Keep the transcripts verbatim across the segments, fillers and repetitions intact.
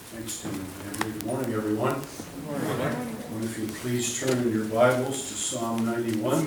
Thanks, Tim and Andrew. Good morning, everyone. Good morning. And if you please turn in your Bibles to Psalm ninety-one.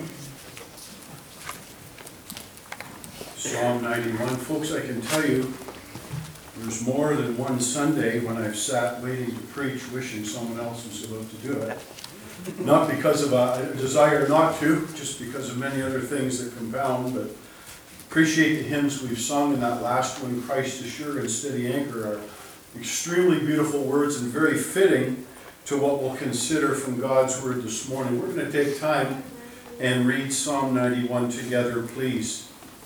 Psalm ninety-one. Folks, I can tell you, there's more than one Sunday when I've sat waiting to preach, wishing someone else was about to do it. Not because of a desire not to, just because of many other things that compound, but appreciate the hymns we've sung in that last one, Christ is sure and steady anchor, are extremely beautiful words and very fitting to what we'll consider from God's Word this morning. We're going to take time and read Psalm ninety-one together, please.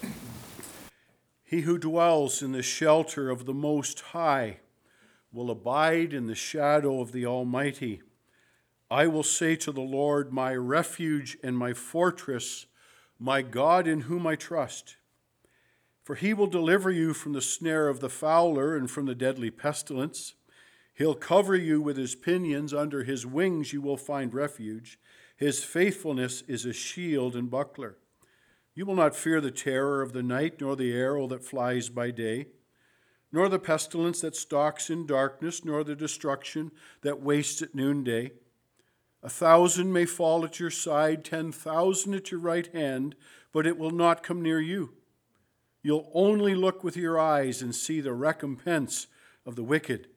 He who dwells in the shelter of the Most High will abide in the shadow of the Almighty. I will say to the Lord, my refuge and my fortress, my God in whom I trust. For he will deliver you from the snare of the fowler and from the deadly pestilence. He'll cover you with his pinions. Under his wings you will find refuge. His faithfulness is a shield and buckler. You will not fear the terror of the night, nor the arrow that flies by day, nor the pestilence that stalks in darkness, nor the destruction that wastes at noonday. A thousand may fall at your side, ten thousand at your right hand, but it will not come near you. You'll only look with your eyes and see the recompense of the wicked,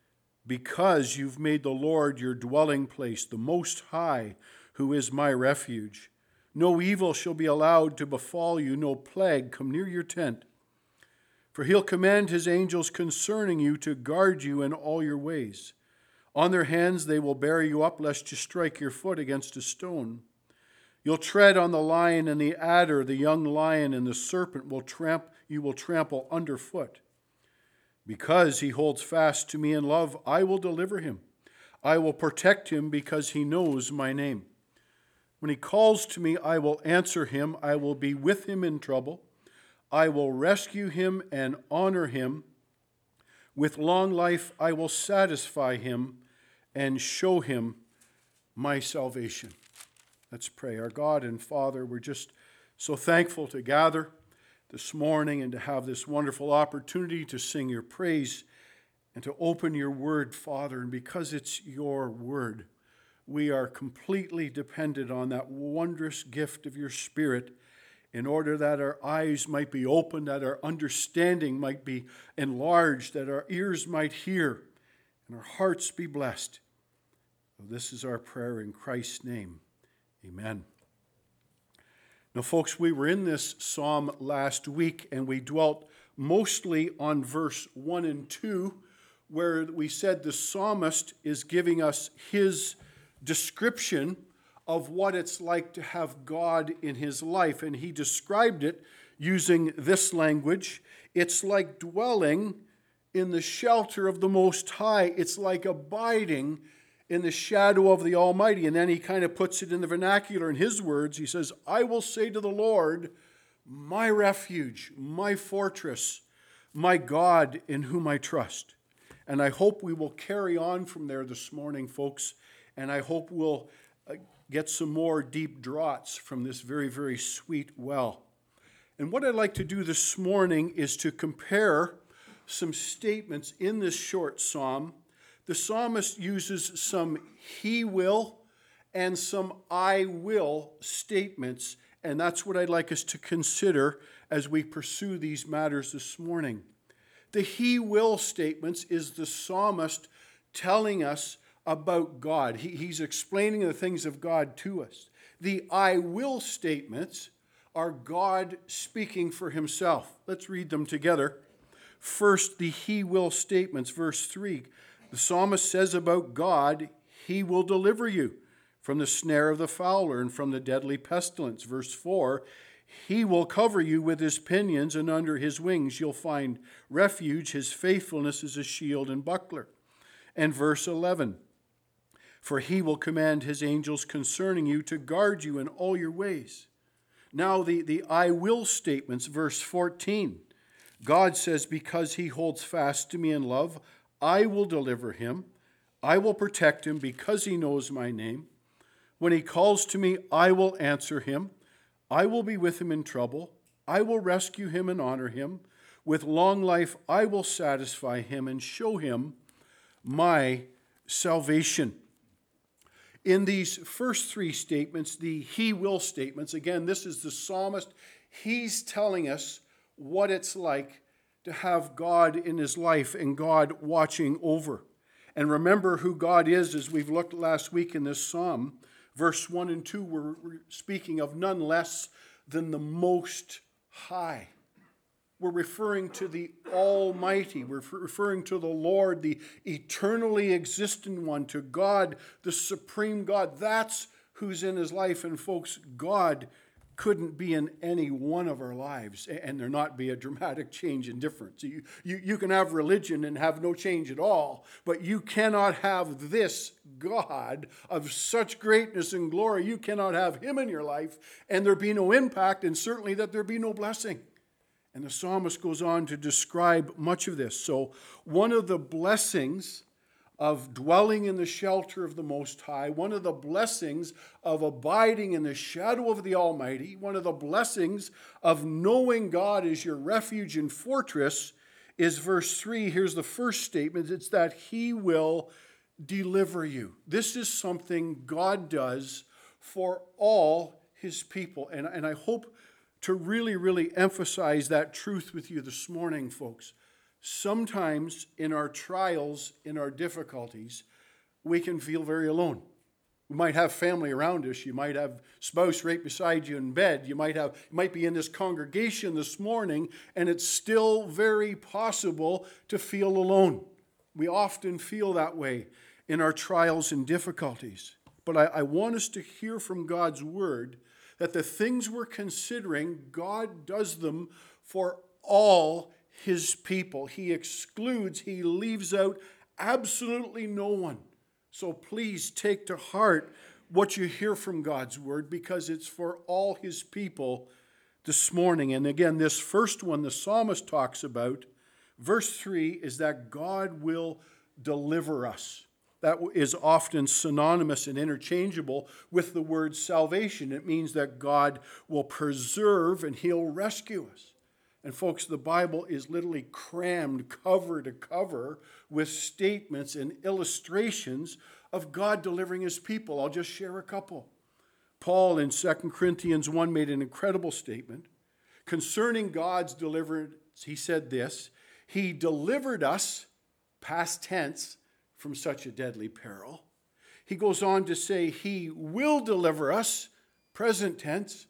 because you've made the Lord your dwelling place, the Most High, who is my refuge. No evil shall be allowed to befall you, no plague come near your tent. For he'll command his angels concerning you to guard you in all your ways. On their hands they will bear you up, lest you strike your foot against a stone. You'll tread on the lion and the adder, the young lion and the serpent will tramp, you will trample underfoot. Because he holds fast to me in love, I will deliver him. I will protect him because he knows my name. When he calls to me, I will answer him. I will be with him in trouble. I will rescue him and honor him. With long life I will satisfy him and show him my salvation. Let's pray. Our God and Father, we're just so thankful to gather this morning and to have this wonderful opportunity to sing your praise and to open your word, Father. And because it's your word, we are completely dependent on that wondrous gift of your Spirit in order that our eyes might be opened, that our understanding might be enlarged, that our ears might hear, and our hearts be blessed. So this is our prayer in Christ's name. Amen. Now, folks, we were in this psalm last week, and we dwelt mostly on verse one and two, where we said the psalmist is giving us his description of what it's like to have God in his life. And he described it using this language. It's like dwelling in the shelter of the Most High. It's like abiding in the shadow of the Almighty. And then he kind of puts it in the vernacular in his words. He says, I will say to the Lord, my refuge, my fortress, my God in whom I trust. And I hope we will carry on from there this morning, folks. And I hope we'll get some more deep draughts from this very, very sweet well. And what I'd like to do this morning is to compare some statements in this short psalm. The psalmist uses some he will and some I will statements, and that's what I'd like us to consider as we pursue these matters this morning. The he will statements is the psalmist telling us about God. He, he's explaining the things of God to us. The I will statements are God speaking for himself. Let's read them together. First, the he will statements, verse three. The psalmist says about God, he will deliver you from the snare of the fowler and from the deadly pestilence. Verse four, he will cover you with his pinions, and under his wings you'll find refuge. His faithfulness is a shield and buckler. And verse eleven, for he will command his angels concerning you to guard you in all your ways. Now the, the I will statements, verse fourteen. God says, because he holds fast to me in love, I will deliver him. I will protect him because he knows my name. When he calls to me, I will answer him. I will be with him in trouble. I will rescue him and honor him. With long life, I will satisfy him and show him my salvation. In these first three statements, the he will statements, again, this is the psalmist. He's telling us what it's like to have God in his life and God watching over. And remember who God is, as we've looked last week in this psalm. Verse one and two, we're speaking of none less than the Most High. We're referring to the Almighty. We're referring to the Lord, the eternally existent one, to God, the supreme God. That's who's in his life. And folks, God couldn't be in any one of our lives and there not be a dramatic change in difference. You, you, you can have religion and have no change at all, but you cannot have this God of such greatness and glory. You cannot have him in your life and there be no impact, and certainly that there be no blessing. And the psalmist goes on to describe much of this. So one of the blessings of dwelling in the shelter of the Most High, one of the blessings of abiding in the shadow of the Almighty, one of the blessings of knowing God as your refuge and fortress is verse three. Here's the first statement. It's that he will deliver you. This is something God does for all his people. And, and I hope to really, really emphasize that truth with you this morning, folks. Sometimes in our trials, in our difficulties, we can feel very alone. We might have family around us. You might have spouse right beside you in bed. You might have, you might be in this congregation this morning, and it's still very possible to feel alone. We often feel that way in our trials and difficulties. But I, I want us to hear from God's word that the things we're considering, God does them for all his people. He excludes, he leaves out absolutely no one. So please take to heart what you hear from God's word, because it's for all his people this morning. And again, this first one the psalmist talks about, verse three, is that God will deliver us. That is often synonymous and interchangeable with the word salvation. It means that God will preserve and he'll rescue us. And folks, the Bible is literally crammed cover to cover with statements and illustrations of God delivering his people. I'll just share a couple. Paul in Second Corinthians one made an incredible statement. Concerning God's deliverance, he said this: he delivered us, past tense, from such a deadly peril. He goes on to say he will deliver us, present tense,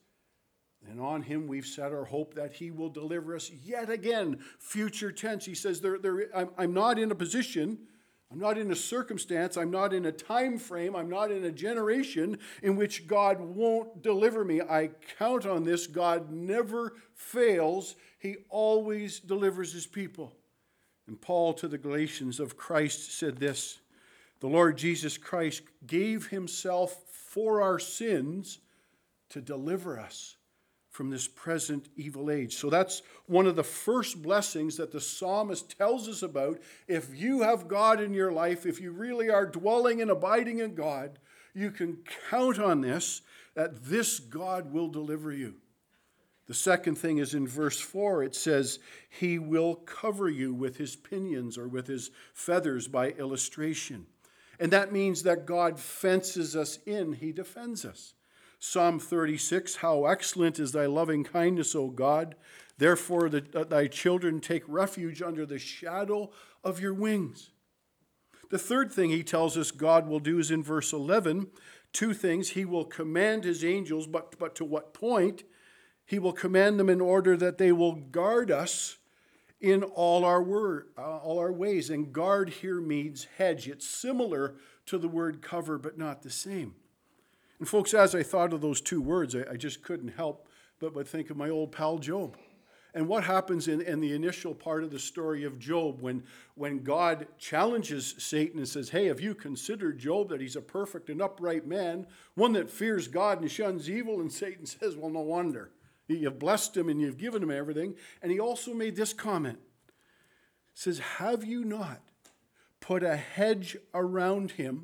and on him we've set our hope that he will deliver us yet again, future tense. He says, there, there, I'm, I'm not in a position, I'm not in a circumstance, I'm not in a time frame, I'm not in a generation in which God won't deliver me. I count on this. God never fails. He always delivers his people. And Paul to the Galatians of Christ said this: the Lord Jesus Christ gave himself for our sins to deliver us from this present evil age. So that's one of the first blessings that the psalmist tells us about. If you have God in your life, if you really are dwelling and abiding in God, you can count on this, that this God will deliver you. The second thing is in verse four. It says, he will cover you with his pinions, or with his feathers by illustration. And that means that God fences us in. He defends us. Psalm thirty-six, how excellent is thy loving kindness, O God. Therefore the, uh, thy children take refuge under the shadow of your wings. The third thing he tells us God will do is in verse eleven. Two things. He will command his angels, but, but to what point? He will command them in order that they will guard us in all our word, uh, all our ways. And guard here means hedge. It's similar to the word cover, but not the same. And folks, as I thought of those two words, I, I just couldn't help but, but think of my old pal Job. And what happens in, in the initial part of the story of Job when, when God challenges Satan and says, hey, have you considered Job, that he's a perfect and upright man, one that fears God and shuns evil? And Satan says, well, no wonder. You've blessed him and you've given him everything. And he also made this comment. He says, have you not put a hedge around him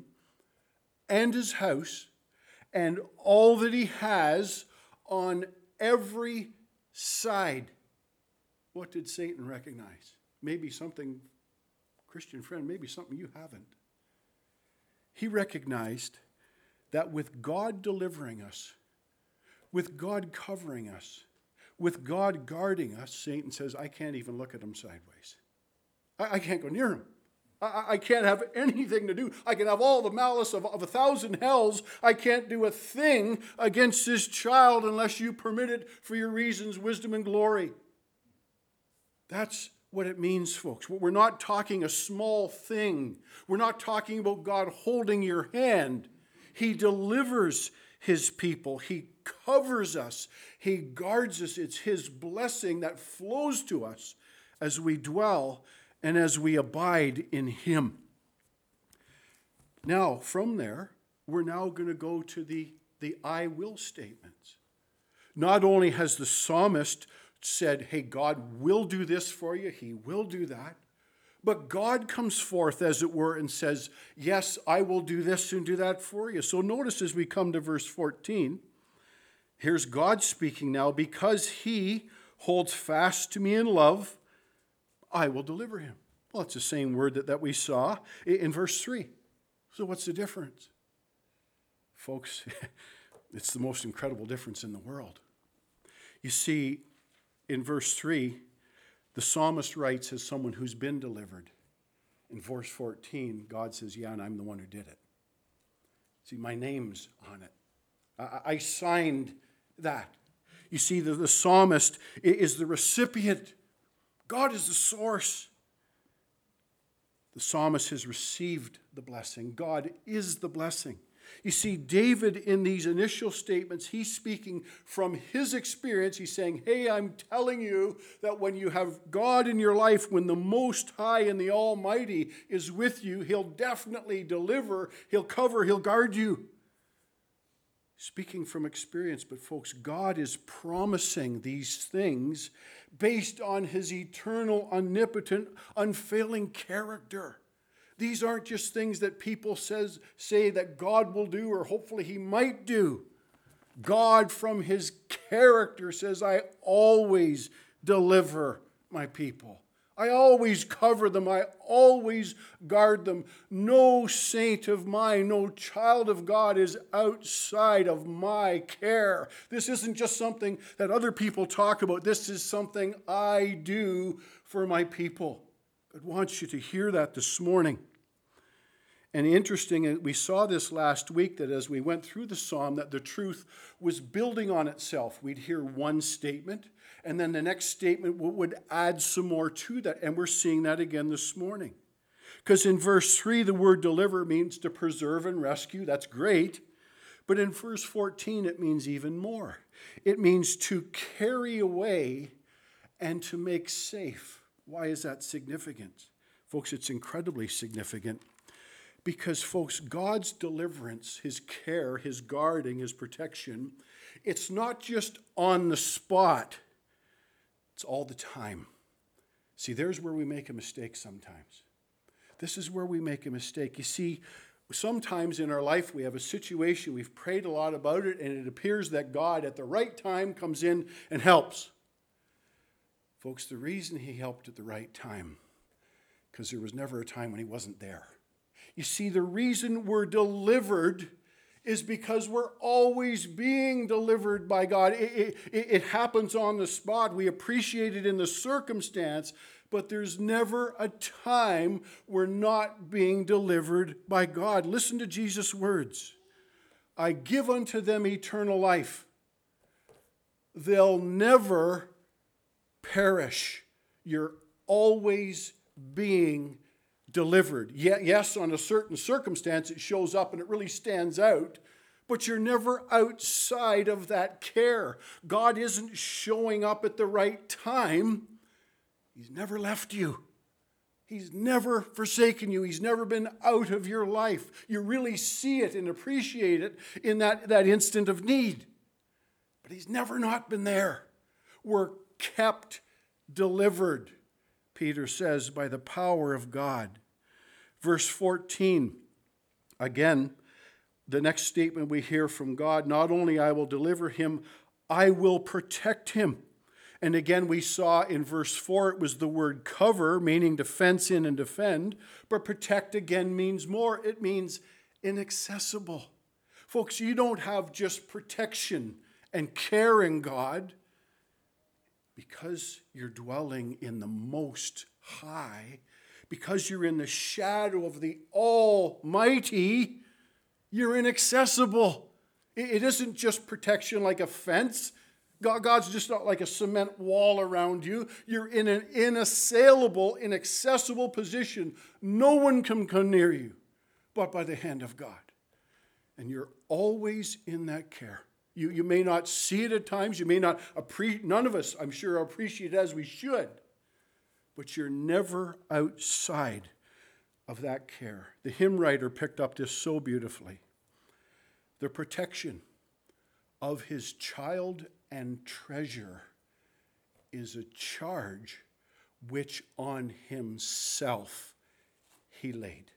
and his house and all that he has on every side? What did Satan recognize? Maybe something Christian friend, maybe something you haven't. He recognized that with God delivering us, with God covering us, with God guarding us, Satan says, I can't even look at him sideways. I, I can't go near him. I, I can't have anything to do. I can have all the malice of, of a thousand hells. I can't do a thing against this child unless you permit it for your reasons, wisdom, and glory. That's what it means, folks. We're not talking a small thing. We're not talking about God holding your hand. He delivers his people. He covers us. He guards us. It's his blessing that flows to us as we dwell and as we abide in him. Now, from there, we're now going to go to the, the I will statements. Not only has the psalmist said, hey, God will do this for you, he will do that, but God comes forth, as it were, and says, yes, I will do this and do that for you. So notice as we come to verse fourteen, here's God speaking now, because he holds fast to me in love, I will deliver him. Well, it's the same word that, that we saw in verse three. So what's the difference? Folks, it's the most incredible difference in the world. You see, in verse three, the psalmist writes as someone who's been delivered. In verse fourteen, God says, yeah, and I'm the one who did it. See, my name's on it. I, I signed that. You see, the, the psalmist is the recipient. God is the source. The psalmist has received the blessing. God is the blessing. You see, David, in these initial statements, he's speaking from his experience. He's saying, hey, I'm telling you that when you have God in your life, when the Most High and the Almighty is with you, he'll definitely deliver, he'll cover, he'll guard you. Speaking from experience, but folks, God is promising these things based on his eternal, omnipotent, unfailing character. These aren't just things that people says, say that God will do or hopefully he might do. God from his character says, I always deliver my people. I always cover them. I always guard them. No saint of mine, no child of God is outside of my care. This isn't just something that other people talk about. This is something I do for my people. God wants you to hear that this morning. And interesting, we saw this last week, that as we went through the psalm, that the truth was building on itself. We'd hear one statement, and then the next statement would add some more to that. And we're seeing that again this morning. Because in verse three, the word deliver means to preserve and rescue. That's great. But in verse fourteen, it means even more. It means to carry away and to make safe. Why is that significant? Folks, it's incredibly significant. Because, folks, God's deliverance, his care, his guarding, his protection, it's not just on the spot. It's all the time. See, there's where we make a mistake sometimes. This is where we make a mistake. You see, sometimes in our life we have a situation, we've prayed a lot about it, and it appears that God at the right time comes in and helps. Folks, the reason he helped at the right time, because there was never a time when he wasn't there. You see, the reason we're delivered is because we're always being delivered by God. It, it, it happens on the spot. We appreciate it in the circumstance, but there's never a time we're not being delivered by God. Listen to Jesus' words. I give unto them eternal life. They'll never perish. You're always being delivered. Yes, on a certain circumstance, it shows up and it really stands out, but you're never outside of that care. God isn't showing up at the right time. He's never left you. He's never forsaken you. He's never been out of your life. You really see it and appreciate it in that, that instant of need. But he's never not been there. We're kept delivered, Peter says, by the power of God. Verse fourteen, again, the next statement we hear from God, not only I will deliver him, I will protect him. And again, we saw in verse four, it was the word cover, meaning to fence in and defend. But protect again means more. It means inaccessible. Folks, you don't have just protection and care in God. Because you're dwelling in the Most High, because you're in the shadow of the Almighty, you're inaccessible. It isn't just protection like a fence. God's just not like a cement wall around you. You're in an inassailable, inaccessible position. No one can come near you but by the hand of God. And you're always in that care. You, you may not see it at times. You may not appreciate, none of us, I'm sure, appreciate it as we should. But you're never outside of that care. The hymn writer picked up this so beautifully. The protection of his child and treasure is a charge which on himself he laid.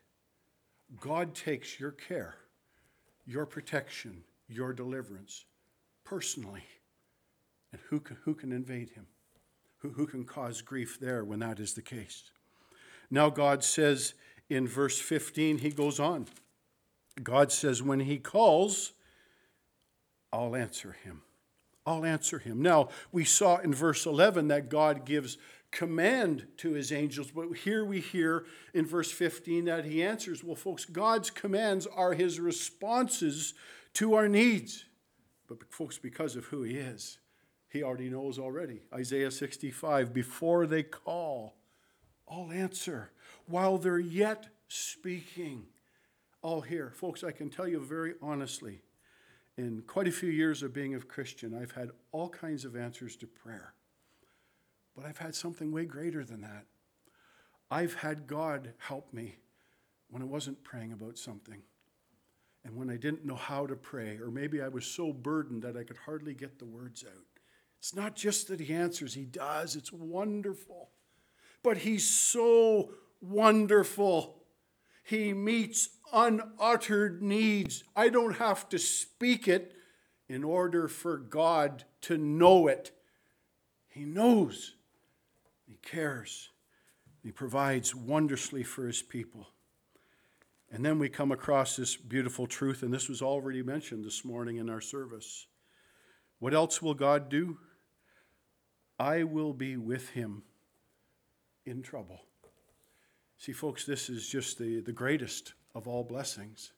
God takes your care, your protection, your deliverance personally. And who can, who can invade him? Who, who can cause grief there when that is the case? Now God says in verse fifteen, he goes on. God says, when he calls, I'll answer him. I'll answer him. Now, we saw in verse eleven that God gives command to his angels, but here we hear in verse fifteen that he answers. Well, folks, God's commands are his responses to our needs. But folks, because of who he is, he already knows already. Isaiah sixty-five, before they call, I'll answer. While they're yet speaking, I'll hear. Folks, I can tell you very honestly, in quite a few years of being a Christian, I've had all kinds of answers to prayer. But I've had something way greater than that. I've had God help me when I wasn't praying about something. And when I didn't know how to pray, or maybe I was so burdened that I could hardly get the words out. It's not just that he answers, he does. It's wonderful. But he's so wonderful. He meets unuttered needs. I don't have to speak it in order for God to know it. He knows. He cares. He provides wondrously for his people. And then we come across this beautiful truth, and this was already mentioned this morning in our service. What else will God do? I will be with him in trouble. See, folks, this is just the, the greatest of all blessings.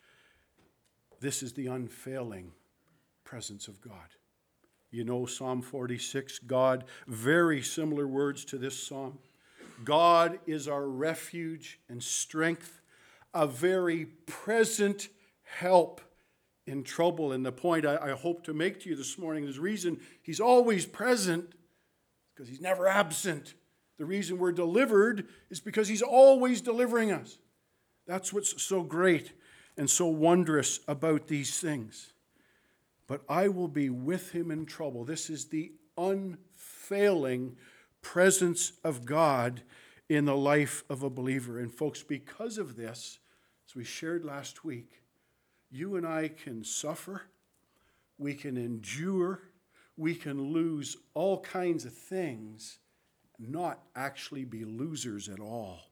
This is the unfailing presence of God. You know Psalm forty-six, God, very similar words to this psalm. God is our refuge and strength, a very present help in trouble. And the point I, I hope to make to you this morning is the reason he's always present, because he's never absent. The reason we're delivered is because he's always delivering us. That's what's so great and so wondrous about these things. But I will be with him in trouble. This is the unfailing presence of God in the life of a believer. And folks, because of this, as we shared last week, you and I can suffer, we can endure, we can lose all kinds of things, not actually be losers at all.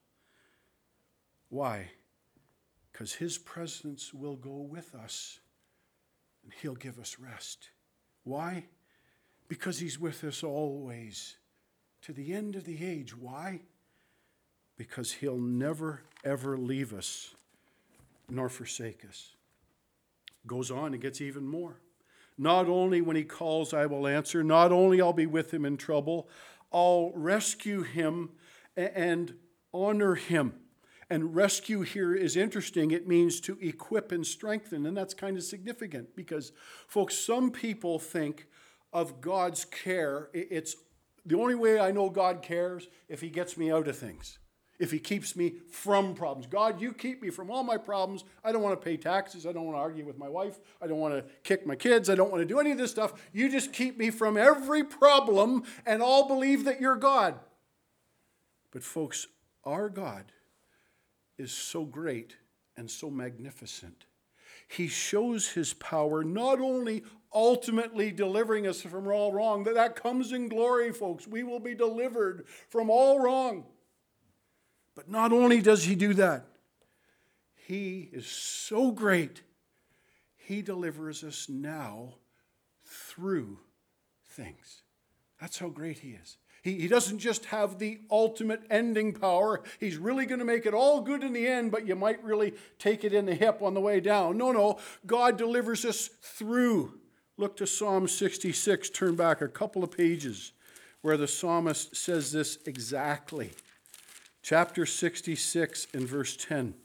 Why? Because his presence will go with us and he'll give us rest. Why? Because he's with us always to the end of the age. Why? Because he'll never, ever leave us nor forsake us. Goes on and gets even more. Not only when he calls, I will answer. Not only I'll be with him in trouble, I'll rescue him and honor him. And rescue here is interesting. It means to equip and strengthen. And that's kind of significant because, folks, some people think of God's care. It's the only way I know God cares if he gets me out of things. If he keeps me from problems. God, you keep me from all my problems. I don't want to pay taxes. I don't want to argue with my wife. I don't want to kick my kids. I don't want to do any of this stuff. You just keep me from every problem and I'll believe that you're God. But folks, our God is so great and so magnificent he shows his power not only ultimately delivering us from all wrong, that that comes in glory, folks. We will be delivered from all wrong. But not only does he do that, he is so great, he delivers us now through things. That's how great he is. He, he doesn't just have the ultimate ending power. He's really going to make it all good in the end, but you might really take it in the hip on the way down. No, no. God delivers us through. Look to Psalm sixty-six. Turn back a couple of pages where the psalmist says this exactly. Chapter sixty-six and verse ten.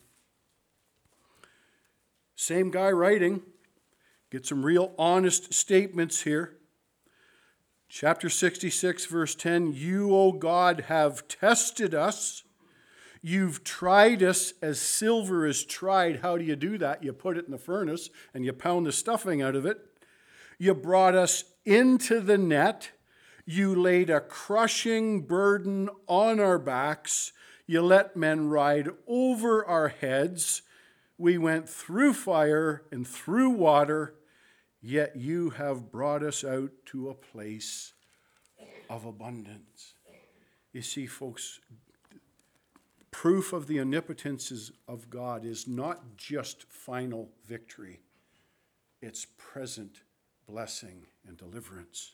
Same guy writing. Get some real honest statements here. Chapter sixty-six, verse ten, you, O God, have tested us. You've tried us as silver is tried. How do you do that? You put it in the furnace and you pound the stuffing out of it. You brought us into the net. You laid a crushing burden on our backs. You let men ride over our heads. We went through fire and through water, yet you have brought us out to a place of abundance. You see, folks, proof of the omnipotence of God is not just final victory. It's present blessing and deliverance.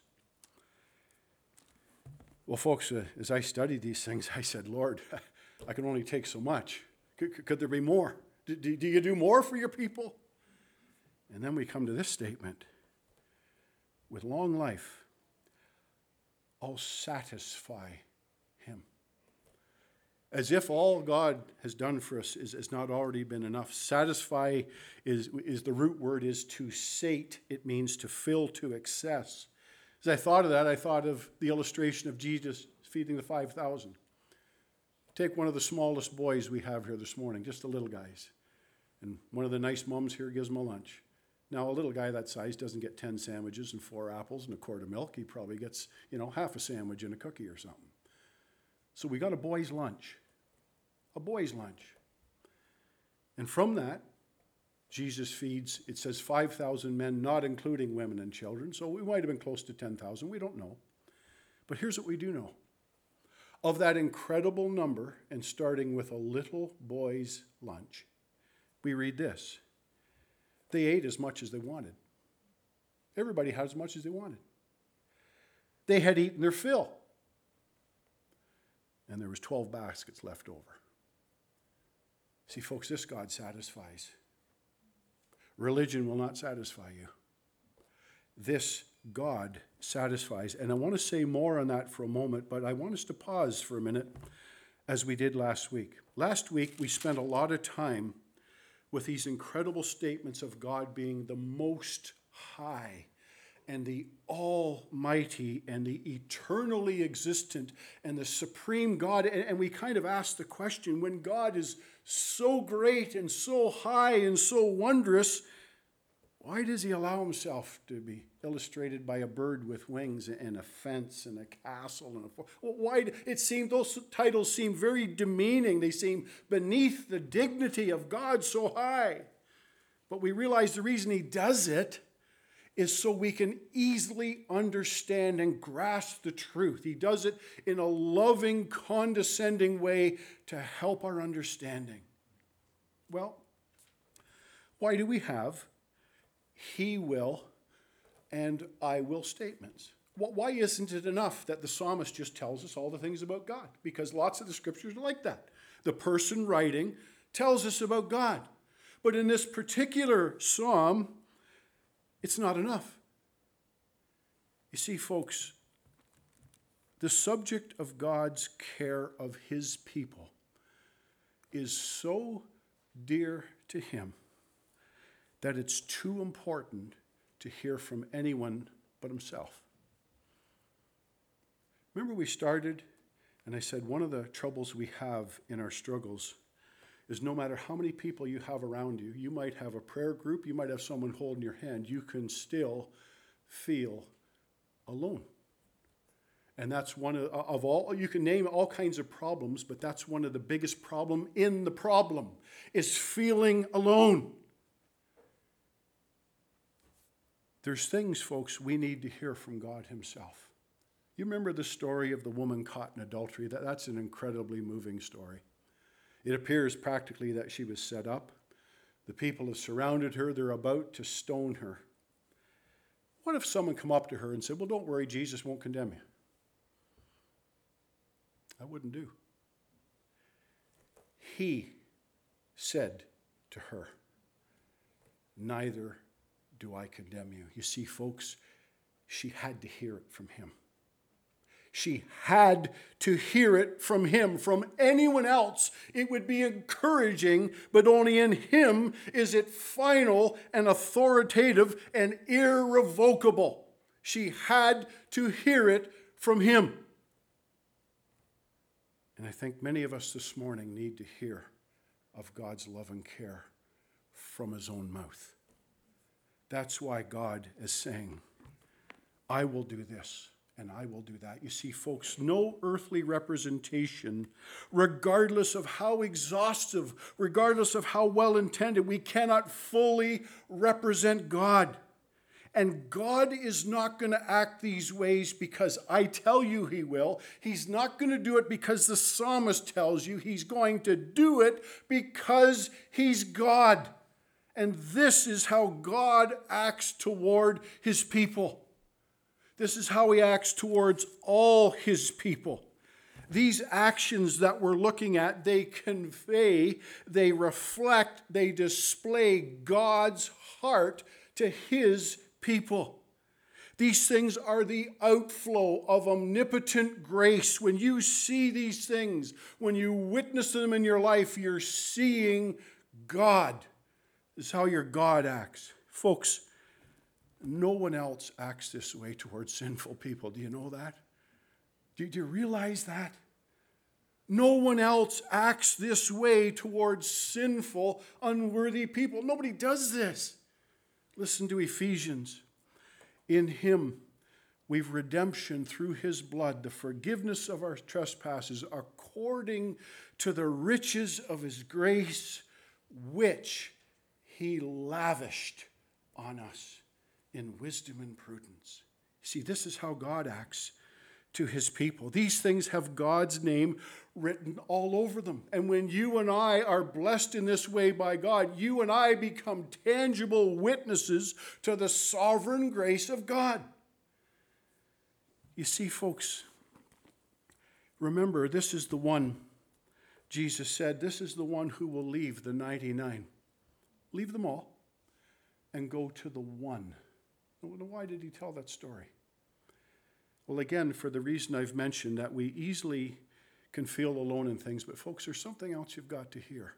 Well, folks, uh, as I studied these things, I said, Lord, I can only take so much. Could, could there be more? Do, do, do you do more for your people? And then we come to this statement. With long life, I'll satisfy him. As if all God has done for us is, is not already been enough. Satisfy is, is the root word is to sate. It means to fill to excess. As I thought of that, I thought of the illustration of Jesus feeding the five thousand. Take one of the smallest boys we have here this morning, just the little guys. And one of the nice mums here gives him a lunch. Now, a little guy that size doesn't get ten sandwiches and four apples and a quart of milk. He probably gets, you know, half a sandwich and a cookie or something. So we got a boy's lunch. A boy's lunch. And from that, Jesus feeds, it says five thousand men, not including women and children. So we might have been close to ten thousand. We don't know. But here's what we do know. Of that incredible number, and starting with a little boy's lunch, we read this. They ate as much as they wanted. Everybody had as much as they wanted. They had eaten their fill. And there was twelve baskets left over. See, folks, this God satisfies. Religion will not satisfy you. This God satisfies. And I want to say more on that for a moment, but I want us to pause for a minute as we did last week. Last week, we spent a lot of time with these incredible statements of God being the Most High and the Almighty and the eternally existent and the supreme God. And we kind of asked the question, when God is so great and so high and so wondrous, why does he allow himself to be illustrated by a bird with wings and a fence and a castle and a well, why it seemed those titles seem very demeaning. They seem beneath the dignity of God so high. But we realize the reason he does it is so we can easily understand and grasp the truth. He does it in a loving, condescending way to help our understanding. Well, why do we have he will and I will statements? Why isn't it enough that the psalmist just tells us all the things about God? Because lots of the scriptures are like that. The person writing tells us about God. But in this particular psalm, it's not enough. You see, folks, the subject of God's care of his people is so dear to him that it's too important to hear from anyone but himself. Remember we started, and I said one of the troubles we have in our struggles is no matter how many people you have around you, you might have a prayer group, you might have someone holding your hand, you can still feel alone. And that's one of, of all, you can name all kinds of problems, but that's one of the biggest problems in the problem, is feeling alone. There's things, folks, we need to hear from God himself. You remember the story of the woman caught in adultery? That, that's an incredibly moving story. It appears practically that she was set up. The people have surrounded her. They're about to stone her. What if someone come up to her and said, well, don't worry, Jesus won't condemn you? That wouldn't do. He said to her, neither do I condemn you. You see, folks, she had to hear it from him. She had to hear it from him. From anyone else, it would be encouraging, but only in him is it final and authoritative and irrevocable. She had to hear it from him. And I think many of us this morning need to hear of God's love and care from his own mouth. That's why God is saying, I will do this and I will do that. You see, folks, no earthly representation, regardless of how exhaustive, regardless of how well intended, we cannot fully represent God. And God is not going to act these ways because I tell you he will. He's not going to do it because the psalmist tells you. He's going to do it because he's God. And this is how God acts toward his people. This is how he acts towards all his people. These actions that we're looking at, they convey, they reflect, they display God's heart to his people. These things are the outflow of omnipotent grace. When you see these things, when you witness them in your life, you're seeing God. This is how your God acts. Folks, no one else acts this way towards sinful people. Do you know that? Do you realize that? No one else acts this way towards sinful, unworthy people. Nobody does this. Listen to Ephesians. In him we've redemption through his blood, the forgiveness of our trespasses, according to the riches of his grace, which he lavished on us in wisdom and prudence. See, this is how God acts to his people. These things have God's name written all over them. And when you and I are blessed in this way by God, you and I become tangible witnesses to the sovereign grace of God. You see, folks, remember, this is the one, Jesus said, this is the one who will leave the ninety-nine. Leave them all and go to the one. Why did he tell that story? Well, again, for the reason I've mentioned, that we easily can feel alone in things, but folks, there's something else you've got to hear.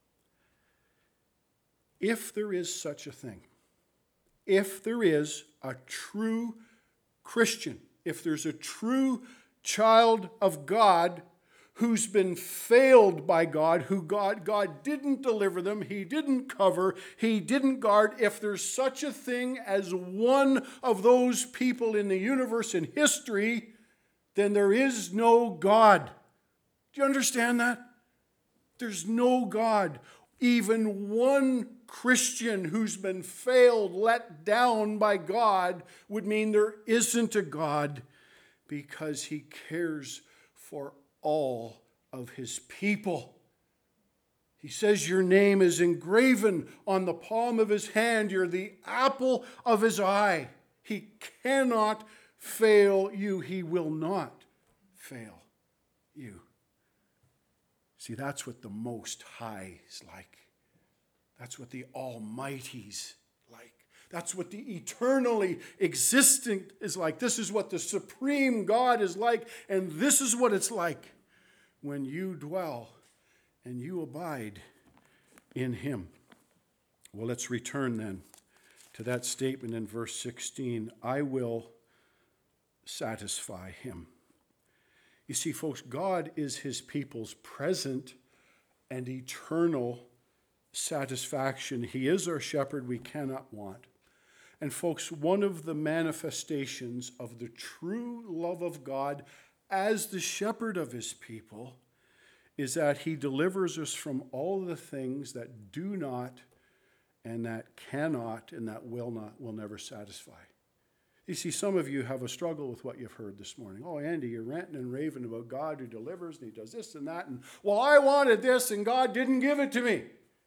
If there is such a thing, if there is a true Christian, if there's a true child of God who's been failed by God, who God, God didn't deliver them, he didn't cover, he didn't guard. If there's such a thing as one of those people in the universe in history, then there is no God. Do you understand that? There's no God. Even one Christian who's been failed, let down by God, would mean there isn't a God, because he cares for all of his people. He says your name is engraven on the palm of his hand. You're the apple of his eye. He cannot fail you. He will not fail you. See, that's what the Most High is like. That's what the Almighty's like. That's what the eternally existent is like. This is what the supreme God is like. And this is what it's like when you dwell and you abide in him. Well, let's return then to that statement in verse sixteen. I will satisfy him. You see, folks, God is his people's present and eternal satisfaction. He is our shepherd we cannot want. And folks, one of the manifestations of the true love of God as the shepherd of his people is that he delivers us from all the things that do not and that cannot and that will not, will never satisfy. You see, some of you have a struggle with what you've heard this morning. Oh, Andy, you're ranting and raving about God who delivers and he does this and that. And, well, I wanted this and God didn't give it to me.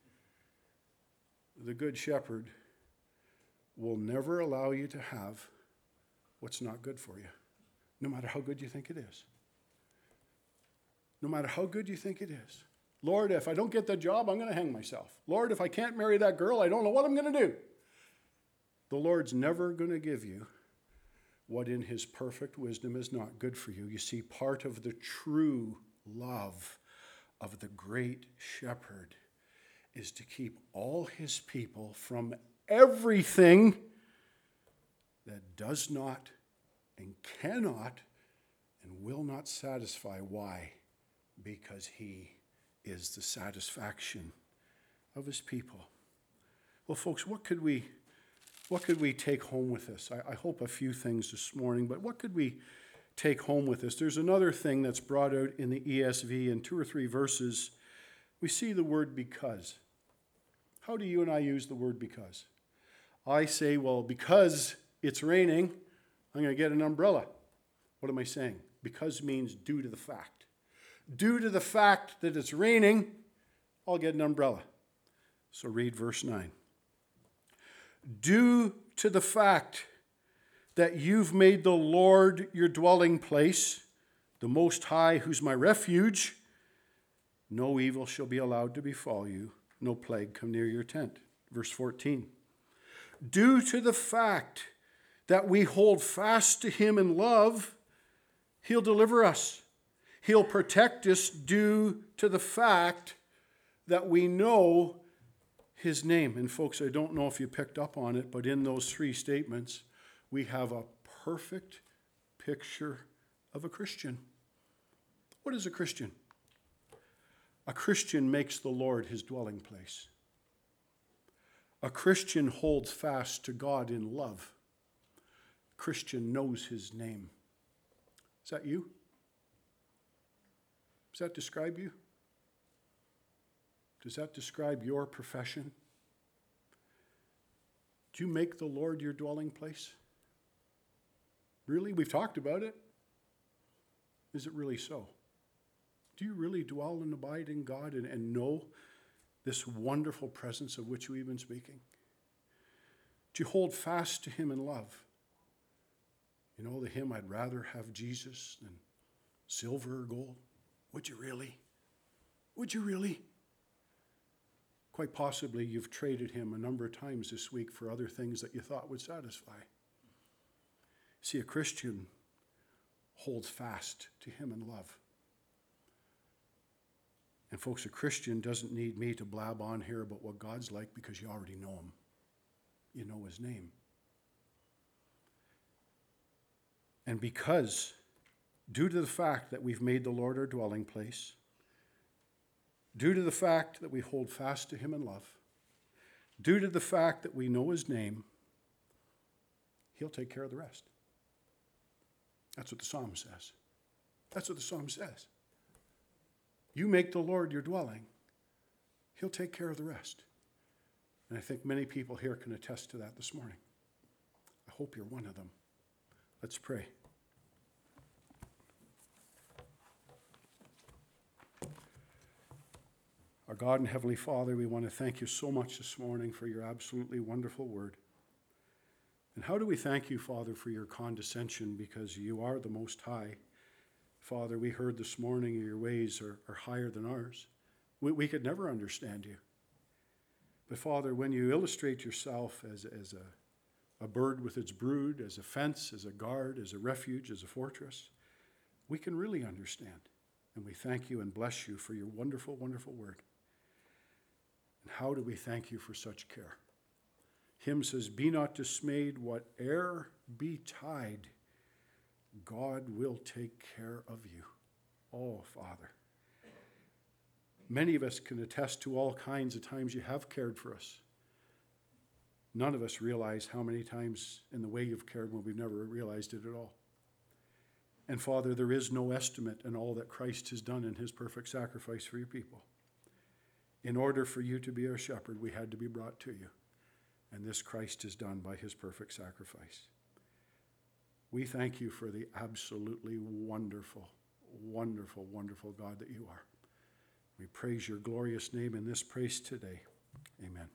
The Good Shepherd will never allow you to have what's not good for you, no matter how good you think it is. No matter how good you think it is. Lord, if I don't get that job, I'm going to hang myself. Lord, if I can't marry that girl, I don't know what I'm going to do. The Lord's never going to give you what in his perfect wisdom is not good for you. You see, part of the true love of the great shepherd is to keep all his people from everything that does not and cannot and will not satisfy. Why? Because he is the satisfaction of his people. Well, folks, what could we what could we take home with this? I, I hope a few things this morning, but what could we take home with this? There's another thing that's brought out in the E S V in two or three verses. We see the word because. How do you and I use the word because? I say, well, because it's raining, I'm going to get an umbrella. What am I saying? Because means due to the fact. Due to the fact that it's raining, I'll get an umbrella. So read verse nine. Due to the fact that you've made the Lord your dwelling place, the Most High, who's my refuge, no evil shall be allowed to befall you, no plague come near your tent. Verse fourteen. Due to the fact that we hold fast to him in love, he'll deliver us. He'll protect us due to the fact that we know his name. And folks, I don't know if you picked up on it, but in those three statements, we have a perfect picture of a Christian. What is a Christian? A Christian makes the Lord his dwelling place. A Christian holds fast to God in love. A Christian knows his name. Is that you? Does that describe you? Does that describe your profession? Do you make the Lord your dwelling place? Really? We've talked about it. Is it really so? Do you really dwell and abide in God and, and know this wonderful presence of which we've been speaking? Do you hold fast to him in love? You know the hymn, I'd rather have Jesus than silver or gold. Would you really? Would you really? Quite possibly you've traded him a number of times this week for other things that you thought would satisfy. See, a Christian holds fast to him in love. And folks, a Christian doesn't need me to blab on here about what God's like because you already know him. You know his name. And because, due to the fact that we've made the Lord our dwelling place, due to the fact that we hold fast to him in love, due to the fact that we know his name, he'll take care of the rest. That's what the psalm says. That's what the psalm says. You make the Lord your dwelling, he'll take care of the rest. And I think many people here can attest to that this morning. I hope you're one of them. Let's pray. Our God and Heavenly Father, we want to thank you so much this morning for your absolutely wonderful word. And how do we thank you, Father, for your condescension, because you are the Most High. Father, we heard this morning your ways are, are higher than ours. We, we could never understand you. But Father, when you illustrate yourself as, as a, a bird with its brood, as a fence, as a guard, as a refuge, as a fortress, we can really understand. And we thank you and bless you for your wonderful, wonderful word. And how do we thank you for such care? Hymn says, be not dismayed, whate'er betide, God will take care of you. Oh, Father. Many of us can attest to all kinds of times you have cared for us. None of us realize how many times in the way you've cared when we've never realized it at all. And Father, there is no estimate in all that Christ has done in his perfect sacrifice for your people. In order for you to be our shepherd, we had to be brought to you. And this Christ is done by his perfect sacrifice. We thank you for the absolutely wonderful, wonderful, wonderful God that you are. We praise your glorious name in this praise today. Amen.